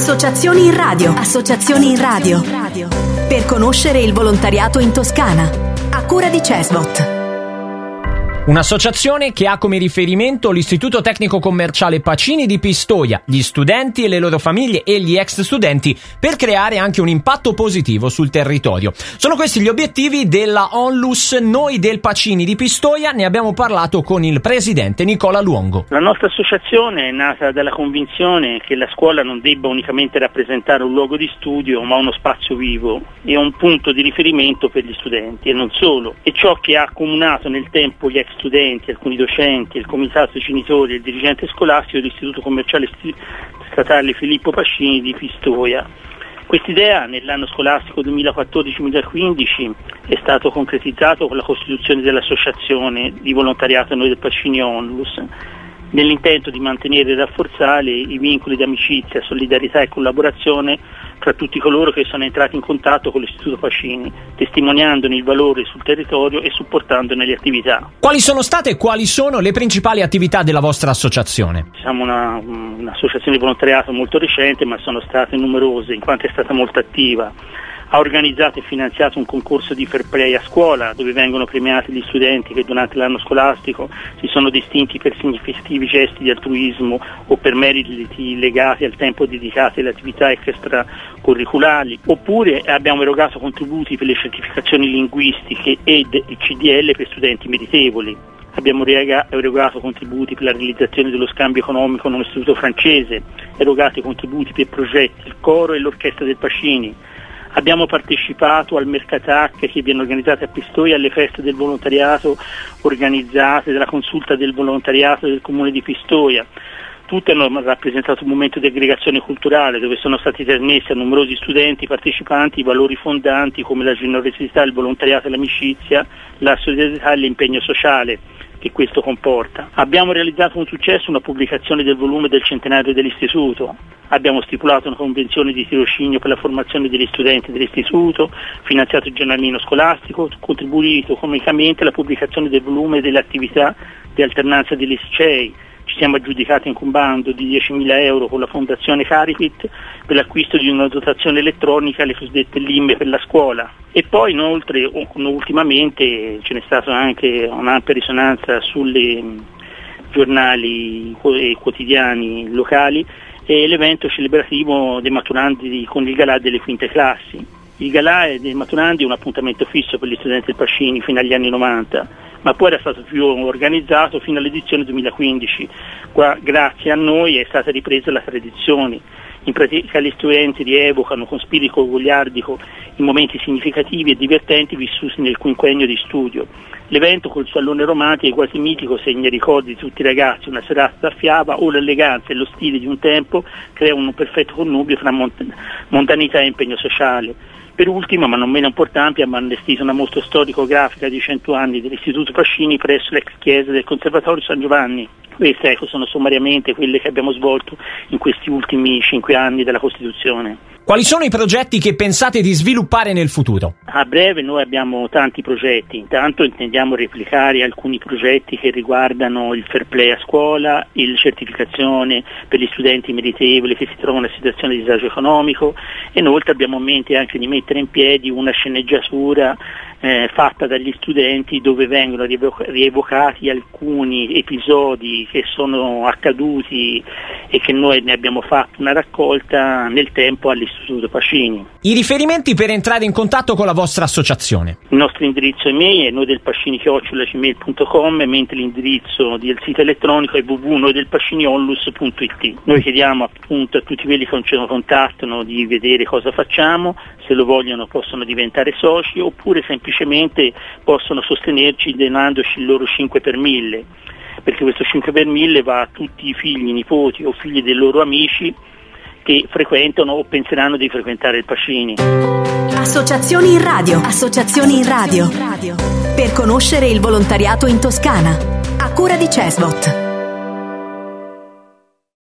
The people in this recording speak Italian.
Associazioni in radio. Associazioni in radio. Per conoscere il volontariato in Toscana. A cura di CESVOT. Un'associazione che ha come riferimento l'Istituto Tecnico Commerciale Pacini di Pistoia, gli studenti e le loro famiglie e gli ex studenti, per creare anche un impatto positivo sul territorio. Sono questi gli obiettivi della Onlus Noi del Pacini di Pistoia. Ne abbiamo parlato con il presidente Nicola Luongo. La nostra associazione è nata dalla convinzione che la scuola non debba unicamente rappresentare un luogo di studio, ma uno spazio vivo e un punto di riferimento per gli studenti, e non solo. E ciò che ha accomunato nel tempo gli ex studenti, alcuni docenti, il comitato dei genitori e il dirigente scolastico dell'Istituto Commerciale Statale Filippo Pacini di Pistoia. Quest'idea nell'anno scolastico 2014-2015 è stato concretizzato con la costituzione dell'associazione di volontariato Noi del Pacini Onlus, nell'intento di mantenere e rafforzare i vincoli di amicizia, solidarietà e collaborazione tra tutti coloro che sono entrati in contatto con l'Istituto Pacini, testimoniandone il valore sul territorio e supportandone le attività. Quali sono state e quali sono le principali attività della vostra associazione? Siamo un'associazione di volontariato molto recente, ma sono state numerose in quanto è stata molto attiva. Ha organizzato e finanziato un concorso di fair play a scuola, dove vengono premiati gli studenti che durante l'anno scolastico si sono distinti per significativi gesti di altruismo o per meriti legati al tempo dedicato alle attività extracurriculari, oppure abbiamo erogato contributi per le certificazioni linguistiche ed il CDL per studenti meritevoli. Abbiamo erogato contributi per la realizzazione dello scambio economico con un istituto francese, erogato contributi per progetti, il coro e l'orchestra del Pacini. Abbiamo partecipato al Mercatac che viene organizzato a Pistoia, alle feste del volontariato organizzate dalla consulta del volontariato del comune di Pistoia. Tutte hanno rappresentato un momento di aggregazione culturale dove sono stati trasmessi a numerosi studenti partecipanti i valori fondanti come la generosità, il volontariato e l'amicizia, la solidarietà e l'impegno sociale che questo comporta. Abbiamo realizzato con successo una pubblicazione del volume del centenario dell'istituto. Abbiamo stipulato una convenzione di tirocinio per la formazione degli studenti dell'istituto, finanziato il giornalino scolastico, contribuito economicamente alla pubblicazione del volume delle attività di alternanza dei licei. Ci siamo aggiudicati anche un bando di 10.000 euro con la Fondazione Caripit per l'acquisto di una dotazione elettronica, le cosiddette LIM per la scuola. E poi inoltre, ultimamente, ce n'è stata anche un'ampia risonanza sulle giornali e quotidiani locali e l'evento celebrativo dei maturandi con il galà delle quinte classi. Il galà dei maturandi è un appuntamento fisso per gli studenti del Pacini fino agli anni 90, ma poi era stato più organizzato fino all'edizione 2015. Qua, grazie a noi, è stata ripresa la tradizione. In pratica gli studenti rievocano con spirito goliardico i momenti significativi e divertenti vissuti nel quinquennio di studio. L'evento col suo allone romantico e quasi mitico segna i ricordi di tutti i ragazzi, una serata a fiaba o l'eleganza e lo stile di un tempo creano un perfetto connubio tra mondanità e impegno sociale. Per ultimo, ma non meno importante, abbiamo allestito una mostra storico-grafica di 100 anni dell'Istituto Pacini presso l'ex chiesa del Conservatorio San Giovanni. Queste sono sommariamente quelle che abbiamo svolto in questi ultimi 5 anni della Costituzione. Quali sono i progetti che pensate di sviluppare nel futuro? A breve noi abbiamo tanti progetti. Intanto intendiamo replicare alcuni progetti che riguardano il fair play a scuola, la certificazione per gli studenti meritevoli che si trovano in una situazione di disagio economico. Inoltre abbiamo in mente anche di mettere in piedi una sceneggiatura fatta dagli studenti dove vengono rievocati alcuni episodi che sono accaduti e che noi ne abbiamo fatto una raccolta nel tempo all'Istituto Pacini. I riferimenti per entrare in contatto con la vostra associazione? Il nostro indirizzo email è noidelpacini@gmail.com, mentre l'indirizzo del sito elettronico è www.noidelpacinionlus.it. Noi chiediamo appunto a tutti quelli che ci contattano di vedere cosa facciamo, se lo vogliono possono diventare soci oppure semplicemente possono sostenerci donandoci il loro 5 per 1000, perché questo 5 per 1000 va a tutti i figli, nipoti o figli dei loro amici che frequentano o penseranno di frequentare il Pacini. Associazioni in radio. Associazioni in radio. Per conoscere il volontariato in Toscana. A cura di CESVOT.